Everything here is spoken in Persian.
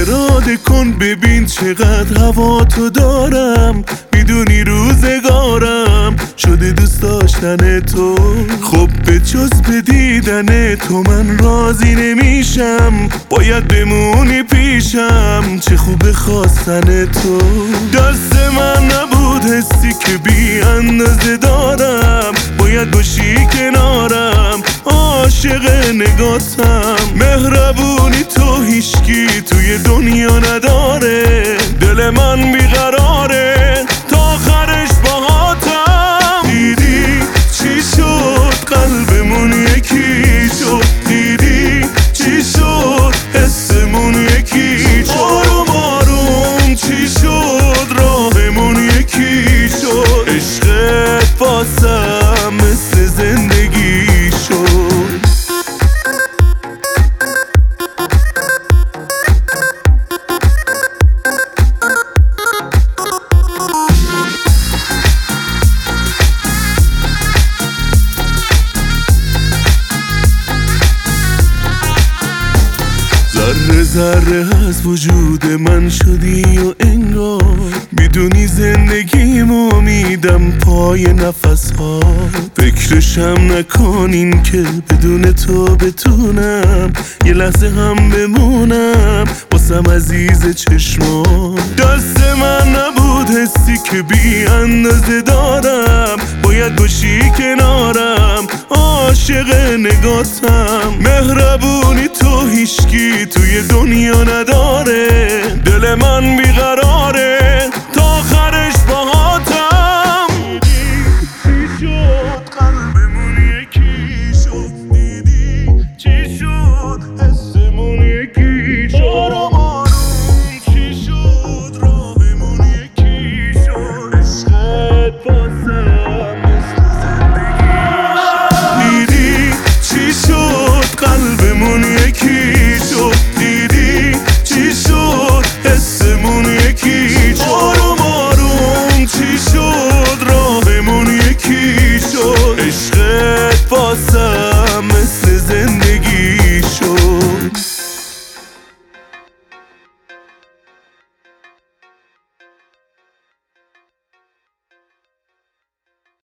اراده کن ببین چقدر هوا تو دارم، میدونی روزگارم شده دوست داشتن تو. خب به جز به دیدن تو من راضی نمیشم، باید بمونی پیشم، چه خوب خواستن تو. دست من نبود حسی که بی اندازه دارم، باید باشی کنارم، عاشق نگاتم. مهربونی تو هیچکی توی دنیا نداره، دل من بیقراره تا آخرش باهاتم. دیدی چی شد قلبمون یکی شد، دیدی چی شد حسمون یکی شد، آروم آروم چی شد راهمون یکی شد. عشقت واسم مثل زندگی شد. ذره ذره از وجود من شدی و انگار میدونی زندگیمو میدم پای نفس ها. فکرشم نکنین که بدون تو بتونم یه لحظه هم بمونم واسم عزیز چشمان. دست من نبود حسی که بی اندازه دارم، باید باشی کنارم، عاشق نگاتم. مهربونی تو هیچکی توی دنیا نداره، دل من بیقرار